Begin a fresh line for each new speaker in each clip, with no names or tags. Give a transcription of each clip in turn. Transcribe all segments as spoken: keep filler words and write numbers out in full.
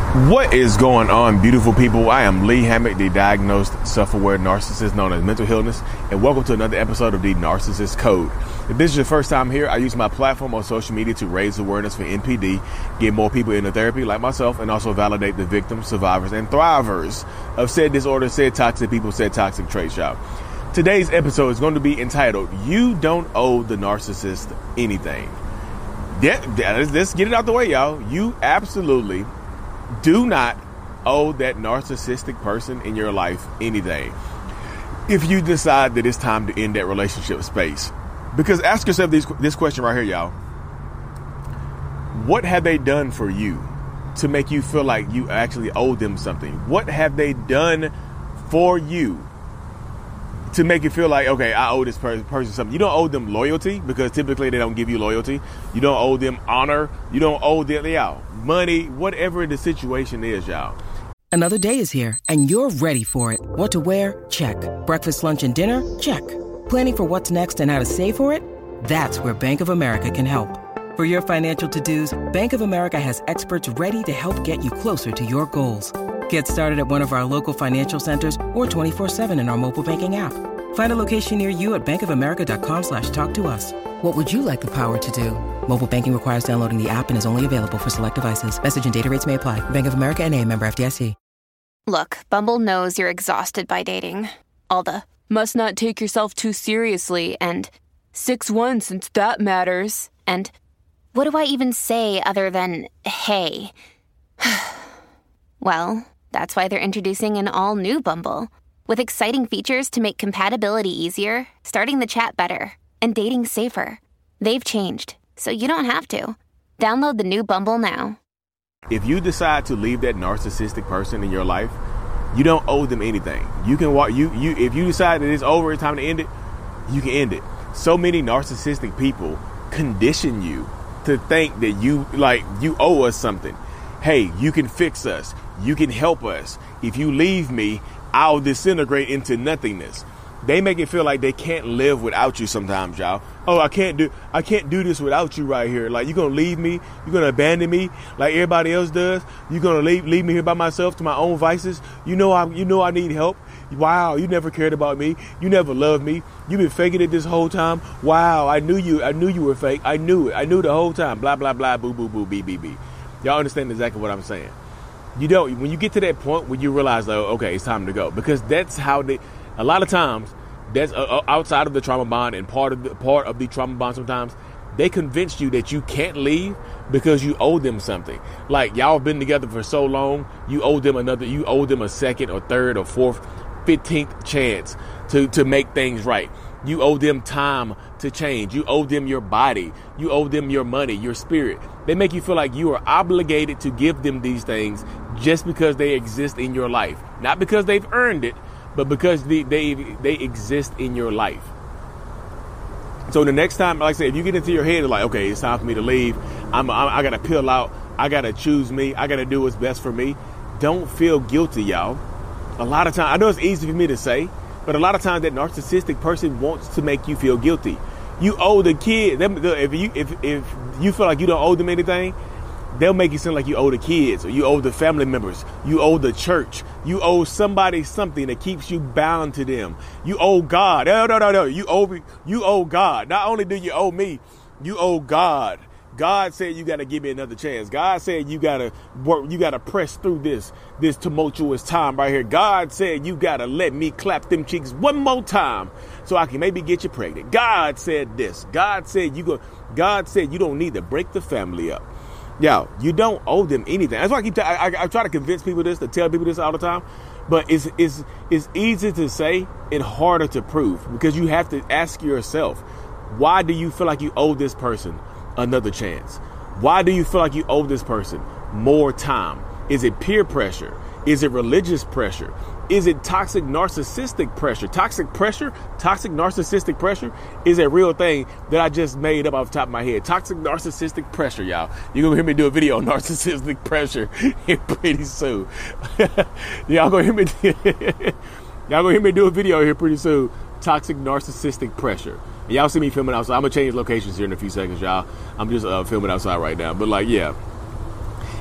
What is going on, beautiful people? I am Lee Hammock, the diagnosed self-aware narcissist known as mental illness, and welcome to another episode of the Narcissist Code. If this is your first time here, I use my platform on social media to raise awareness for N P D, get more people into therapy like myself, and also validate the victims, survivors, and thrivers of said disorder, said toxic people, said toxic traits, y'all. Today's episode is going to be entitled, You Don't Owe the Narcissist Anything. Yeah, let's get it out the way, y'all. You absolutely do not owe that narcissistic person in your life anything if you decide that it's time to end that relationship space. Because ask yourself this, this question right here, y'all. What have they done for you to make you feel like you actually owe them something? What have they done for you to make you feel like, okay, I owe this per- person something? You don't owe them loyalty, because typically they don't give you loyalty. You don't owe them honor. You don't owe them, y'all, money, whatever the situation is, y'all.
Another day is here, and you're ready for it. What to wear? Check. Breakfast, lunch, and dinner? Check. Planning for what's next and how to save for it? That's where Bank of America can help. For your financial to-dos, Bank of America has experts ready to help get you closer to your goals. Get started at one of our local financial centers or twenty-four seven in our mobile banking app. Find a location near you at bankofamerica.com slash talk to us. What would you like the power to do? Mobile banking requires downloading the app and is only available for select devices. Message and data rates may apply. Bank of America N A, member F D I C.
Look, Bumble knows you're exhausted by dating. All the, must not take yourself too seriously, and six one since that matters, and what do I even say other than, hey? Well, that's why they're introducing an all-new Bumble, with exciting features to make compatibility easier, starting the chat better, and dating safer. They've changed, so you don't have to. Download the new Bumble now.
If you decide to leave that narcissistic person in your life, you don't owe them anything. You can walk. You you if you decide that it's over, it's time to end it, you can end it. So many narcissistic people condition you to think that you like you owe us something. Hey, you can fix us. You can help us. If you leave me, I'll disintegrate into nothingness. They make it feel like they can't live without you sometimes, y'all. Oh, I can't do I can't do this without you right here. Like, you're going to leave me? You're going to abandon me like everybody else does? You're going to leave leave me here by myself to my own vices? You know I you know I need help. Wow, you never cared about me. You never loved me. You've been faking it this whole time. Wow, I knew you. I knew you were fake. I knew it. I knew the whole time. Blah, blah, blah, boo, boo, boo, bee, bee, bee. Y'all understand exactly what I'm saying. You don't, when you get to that point where you realize, oh, okay, it's time to go, because that's how they, a lot of times, that's uh, outside of the trauma bond, and part of the part of the trauma bond. Sometimes they convince you that you can't leave because you owe them something. Like, y'all have been together for so long, you owe them another, you owe them a second or third or fourth, fifteenth chance to to make things right. You owe them time to change. You owe them your body. You owe them your money, your spirit. They make you feel like you are obligated to give them these things just because they exist in your life. Not because they've earned it, but because they they, they exist in your life. So the next time, like I said, if you get into your head, like, okay, it's time for me to leave. I'm, I'm I got to peel out. I got to choose me. I got to do what's best for me. Don't feel guilty, y'all. A lot of times, I know it's easy for me to say, but a lot of times that narcissistic person wants to make you feel guilty. You owe the kid. If you if if you feel like you don't owe them anything, they'll make you seem like you owe the kids, or you owe the family members, you owe the church, you owe somebody something that keeps you bound to them. You owe God. No, no, no, no. You owe you owe God. Not only do you owe me, you owe God. God said you got to give me another chance. God said you got to work, you got to press through this, this tumultuous time right here. God said you got to let me clap them cheeks one more time so I can maybe get you pregnant. God said this. God said you go, God said you don't need to break the family up. Yo, you don't owe them anything. That's why I keep, t- I, I, I try to convince people this, to tell people this all the time, but it's, it's, it's easy to say and harder to prove, because you have to ask yourself, why do you feel like you owe this person another chance? Why do you feel like you owe this person more time? Is it peer pressure? Is it religious pressure? Is it toxic narcissistic pressure? Toxic pressure, toxic narcissistic pressure is a real thing that I just made up off the top of my head. Toxic narcissistic pressure, y'all. You're going to hear me do a video on narcissistic pressure pretty soon. y'all going to hear me Y'all going to hear me do a video here pretty soon. Toxic narcissistic pressure. And y'all see me filming outside. I'm going to change locations here in a few seconds, y'all. I'm just uh, filming outside right now. But like, yeah.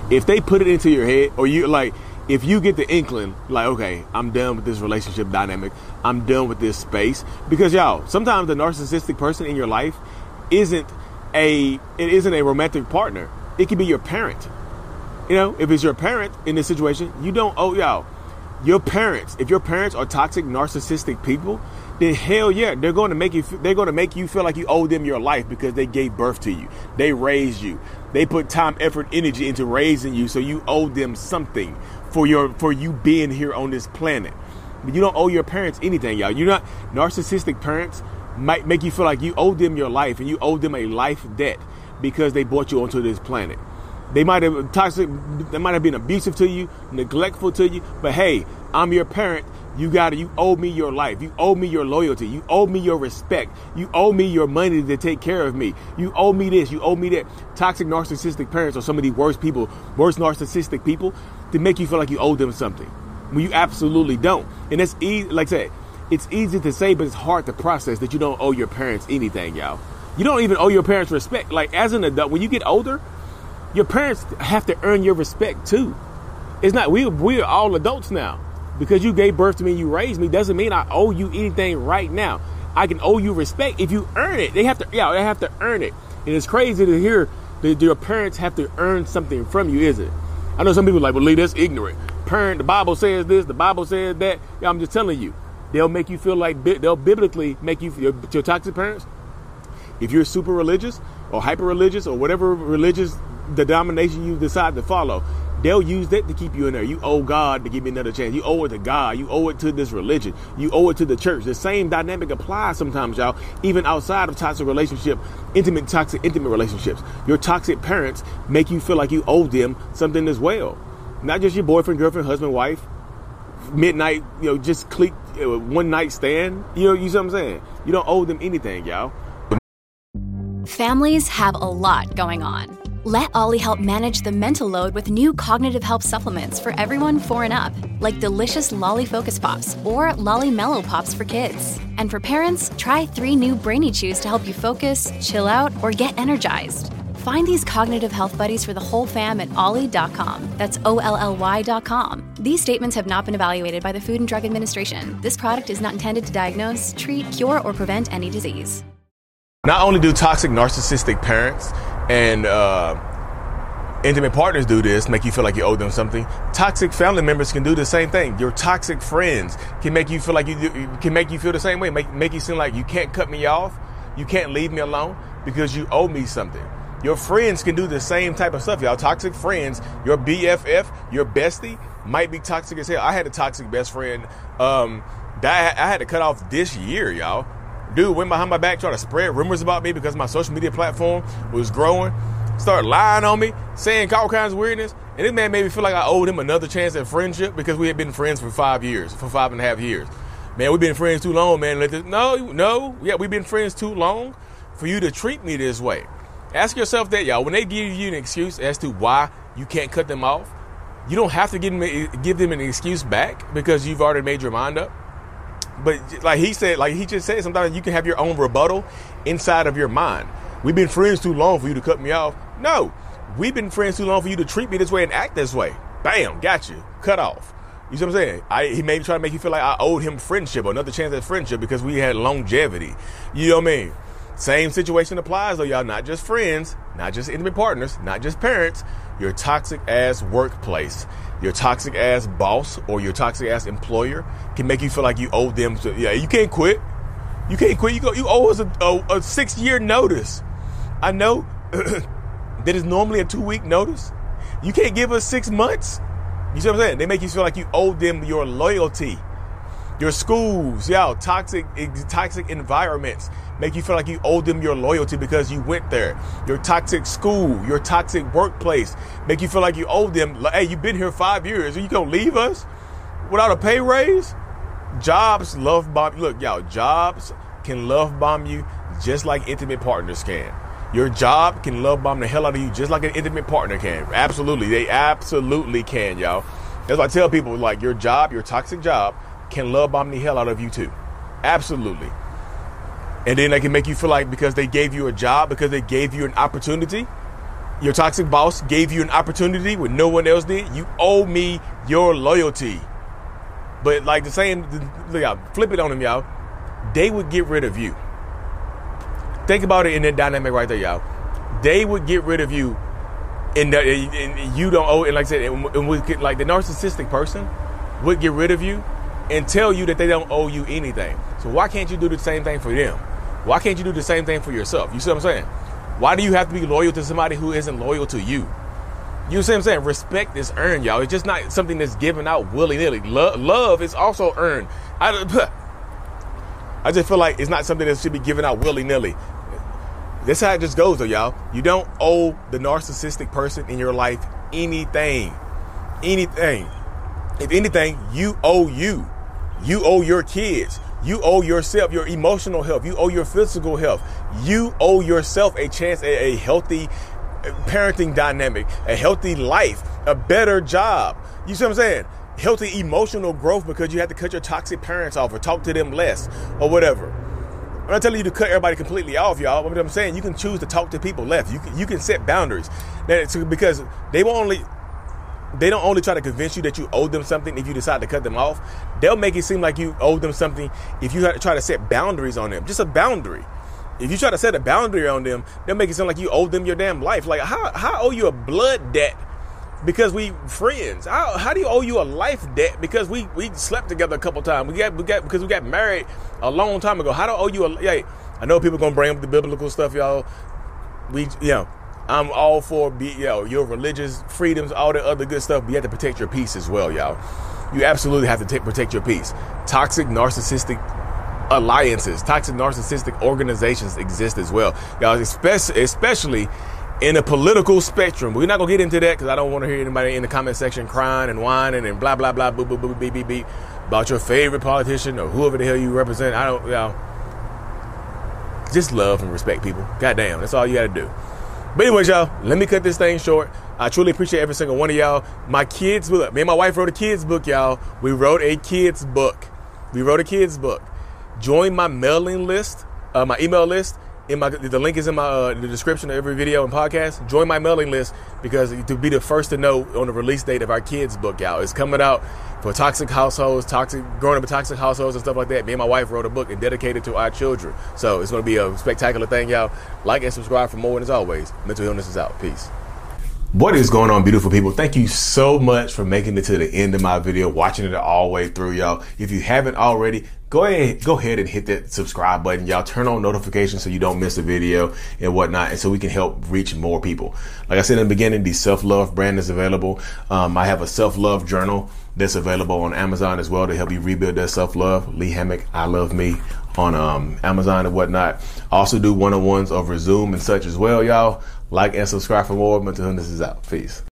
If they put it into your head, or you like, if you get the inkling, like, okay, I'm done with this relationship dynamic, I'm done with this space, because y'all, sometimes the narcissistic person in your life isn't a, it isn't a romantic partner. It could be your parent. You know, if it's your parent in this situation, you don't owe y'all. Your parents, if your parents are toxic, narcissistic people, then hell yeah, they're going to make you, they're going to make you feel like you owe them your life because they gave birth to you. They raised you. They put time, effort, energy into raising you. So you owe them something for your, for you being here on this planet. But you don't owe your parents anything, y'all. You're not, narcissistic parents might make you feel like you owe them your life and you owe them a life debt because they brought you onto this planet. They might have toxic, they might have been abusive to you, neglectful to you, but hey, I'm your parent. You got to, you owe me your life. You owe me your loyalty. You owe me your respect. You owe me your money to take care of me. You owe me this. You owe me that. Toxic narcissistic parents are some of the worst people, worst narcissistic people to make you feel like you owe them something when you absolutely don't. And it's easy, like I said, it's easy to say, but it's hard to process that you don't owe your parents anything, y'all. You don't even owe your parents respect. Like as an adult, when you get older, your parents have to earn your respect too. It's not, we, we're all adults now. Because you gave birth to me and you raised me doesn't mean I owe you anything right now. I can owe you respect if you earn it. They have to, yeah, they have to earn it. And it's crazy to hear that your parents have to earn something from you, is it? I know some people are like, well, Lee, that's ignorant. Parent, the Bible says this, the Bible says that. Yeah, I'm just telling you. They'll make you feel like, they'll biblically make you, your, your toxic parents, if you're super religious or hyper religious or whatever religious denomination you decide to follow, they'll use that to keep you in there. You owe God to give me another chance. You owe it to God. You owe it to this religion. You owe it to the church. The same dynamic applies sometimes, y'all, even outside of toxic relationship, intimate, toxic, intimate relationships. Your toxic parents make you feel like you owe them something as well. Not just your boyfriend, girlfriend, husband, wife, midnight, you know, just click, uh, one night stand. You know, you see what I'm saying? You don't owe them anything, y'all.
Families have a lot going on. Let Ollie help manage the mental load with new cognitive help supplements for everyone four and up, like delicious Lolly Focus Pops or Lolly Mellow Pops for kids. And for parents, try three new Brainy Chews to help you focus, chill out, or get energized. Find these cognitive health buddies for the whole fam at ollie dot com. That's O L L Y dot com. These statements have not been evaluated by the Food and Drug Administration. This product is not intended to diagnose, treat, cure, or prevent any disease.
Not only do toxic narcissistic parents and uh, intimate partners do this, make you feel like you owe them something, toxic family members can do the same thing. Your toxic friends can make you feel like you do, can make you feel the same way, make, make you seem like you can't cut me off, you can't leave me alone because you owe me something. Your friends can do the same type of stuff, y'all. Toxic friends, your B F F, your bestie might be toxic as hell. I had a toxic best friend um, that I had to cut off this year, y'all. Dude went behind my back, tried to spread rumors about me because my social media platform was growing. Started lying on me, saying all kinds of weirdness. And this man made me feel like I owed him another chance at friendship because we had been friends for five years, for five and a half years. Man, we've been friends too long, man. Let this, no, no. Yeah, we've been friends too long for you to treat me this way. Ask yourself that, y'all. When they give you an excuse as to why you can't cut them off, you don't have to give them, give them an excuse back because you've already made your mind up. But like he said, like he just said, sometimes you can have your own rebuttal inside of your mind. We've been friends too long for you to cut me off. No, we've been friends too long for you to treat me this way and act this way. Bam, got you, cut off. You see what I'm saying? I, he may try to make you feel like I owed him friendship or another chance at friendship because we had longevity. You know what I mean? Same situation applies though, y'all. Not just friends, not just intimate partners, not just parents. Your toxic ass workplace, your toxic ass boss or your toxic ass employer can make you feel like you owe them. To, yeah, you can't quit. You can't quit. You go. You owe us a, a, a six year notice. I know that is normally a two week notice. You can't give us six months. You see what I'm saying? They make you feel like you owe them your loyalty. Your schools, y'all, toxic, toxic environments make you feel like you owe them your loyalty because you went there. Your toxic school, your toxic workplace make you feel like you owe them. Hey, you've been here five years. Are you gonna leave us without a pay raise? Jobs love bomb. Look, y'all, jobs can love bomb you just like intimate partners can. Your job can love bomb the hell out of you just like an intimate partner can. Absolutely, they absolutely can, y'all. That's why I tell people, like, your job, your toxic job, can love bomb the hell out of you too. Absolutely. And then they can make you feel like because they gave you a job, because they gave you an opportunity, Your toxic boss gave you an opportunity when no one else did. You owe me your loyalty. But like the saying, look out, flip it on them, y'all. They would get rid of you. Think about it in that dynamic right there, y'all. They would get rid of you, and, and you don't owe. And like I said, and, and we get, like the narcissistic person would get rid of you and tell you that they don't owe you anything. So why can't you do the same thing for them? Why can't you do the same thing for yourself? You see what I'm saying? Why do you have to be loyal to somebody who isn't loyal to you? You see what I'm saying? Respect is earned, y'all. It's just not something that's given out willy-nilly. Lo- love is also earned. I, I just feel like it's not something that should be given out willy-nilly. That's how it just goes, though, y'all. You don't owe the narcissistic person in your life anything. Anything. If anything, you owe you. You owe your kids. You owe yourself your emotional health. You owe your physical health. You owe yourself a chance at a healthy parenting dynamic, a healthy life, a better job. You see what I'm saying? Healthy emotional growth, because you have to cut your toxic parents off or talk to them less or whatever. I'm not telling you to cut everybody completely off, y'all. What I'm saying, you can choose to talk to people less. You can, you can set boundaries. That's because they will only, they don't only try to convince you that you owe them something if you decide to cut them off. They'll make it seem like you owe them something if you try to set boundaries on them. Just a boundary. If you try to set a boundary on them, they'll make it sound like you owe them your damn life. Like, how how owe you a blood debt because we friends? How how do you owe you a life debt because we we slept together a couple times? We got we got because we got married a long time ago. How do I owe you a? Yeah, I know people gonna bring up the biblical stuff, y'all. We you know, I'm all for be you know your religious freedoms, all the other good stuff. But you have to protect your peace as well, y'all. You absolutely have to t- protect your peace. Toxic, narcissistic alliances, toxic narcissistic organizations exist as well, y'all, especially, especially in the political spectrum. We're not gonna get into that because I don't want to hear anybody in the comment section crying and whining and blah blah blah boo boo boo beep beep beep about your favorite politician or whoever the hell you represent. I don't, y'all. Just love and respect people. Goddamn, that's all you gotta do. But anyways, y'all, let me cut this thing short. I truly appreciate every single one of y'all. My kids book. Me and my wife wrote a kids book, y'all. We wrote a kids book. We wrote a kids book. Join my mailing list, uh, my email list. In my, the link is in my uh, the description of every video and podcast. Join my mailing list because to be the first to know on the release date of our kids book, y'all. It's coming out for toxic households, toxic growing up in toxic households and stuff like that. Me and my wife wrote a book and dedicated to our children. So it's going to be a spectacular thing, y'all. Like and subscribe for more. And as always, Mental Illness is out. Peace. What is going on, beautiful people? Thank you so much for making it to the end of my video, watching it all the way through, y'all. If you haven't already, go ahead, go ahead and hit that subscribe button, y'all. Turn on notifications so you don't miss a video and whatnot, and so we can help reach more people. Like I said in the beginning, the self-love brand is available. Um, I have a self-love journal that's available on Amazon as well to help you rebuild that self-love. Lee Hammock, I Love Me, on um, Amazon and whatnot. I also do one-on-ones over Zoom and such as well, y'all. Like and subscribe for more. Mental Illness is out. Peace.